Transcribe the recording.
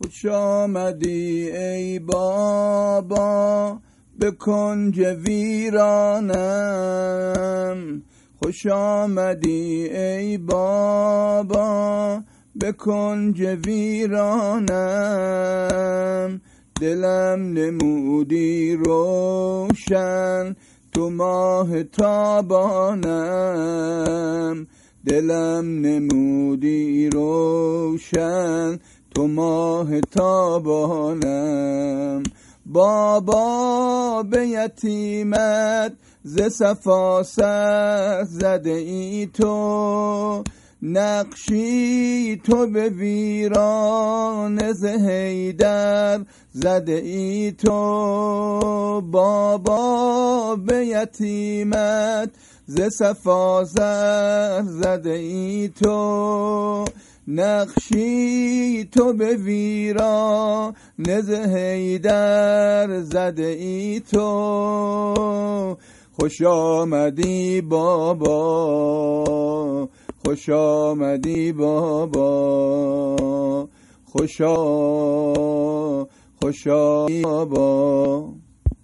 خوش آمدی ای بابا به کنج ویرانم، خوش آمدی ای بابا به کنج ویرانم. دلم نمودی روشن تو ماه تابانم، دلم نمودی روشن تو ماه تابانم. بابا به یتیمت ز صفا سر زده ای تو، نقشی تو به ویران ز حیدر زده ای تو. بابا به یتیمت ز صفا سر زده ای تو، نقشی تو به ویران ز حیدر زده ای تو. خوش آمدی بابا، خوش آمدی بابا، خوش آمدی بابا.